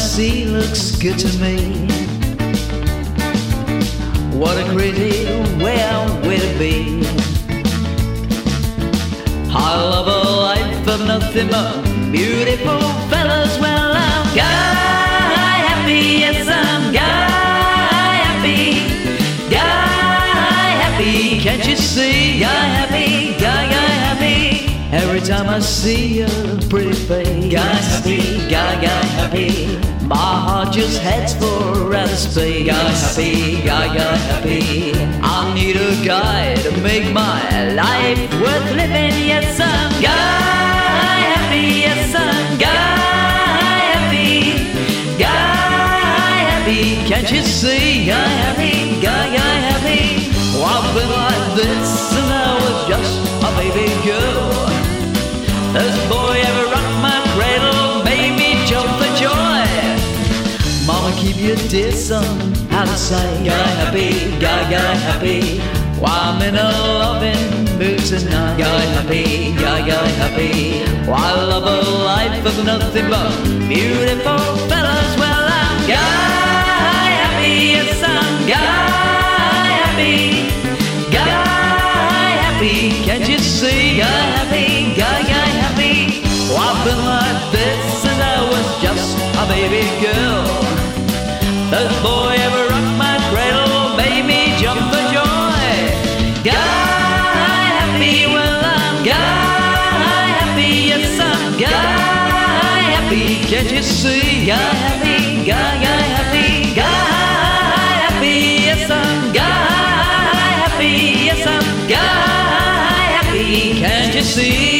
see looks good to me. What a crazy way to be. I love a life of nothing but beautiful fellas. Well, I'm guy happy, yes, I'm guy happy. Guy happy, can't you see? Guy happy, guy happy. Every time I see your pretty face, guy happy, guy happy. My heart just heads for outer space. Guy happy, guy happy. I need a guy to make my life worth living. Yes, I'm guy happy. Yes, I'm guy happy. Guy happy. Can't you see? Guy happy, guy happy. Well, I've been like this since I was just a baby girl. Does a boy ever rock my cradle, made me jump for joy? Mama, keep your dear son out of sight. Guy happy, guy happy. While I'm in a loving mood tonight. Guy happy, guy happy. While I love a life of nothing but beautiful fellas. Well, I'm guy happy, yes, I'm guy happy. Guy happy, can't you see? Guy happy, guy happy. Well, I've been like this since I was just a baby girl. Does a boy ever rock my cradle, made me jump for joy? Guy happy, well, I'm guy happy, yes, I'm guy happy. Can't you see? Guy happy, guy happy. Guy happy, yes, I'm guy happy, yes, I'm guy happy. Can't you see?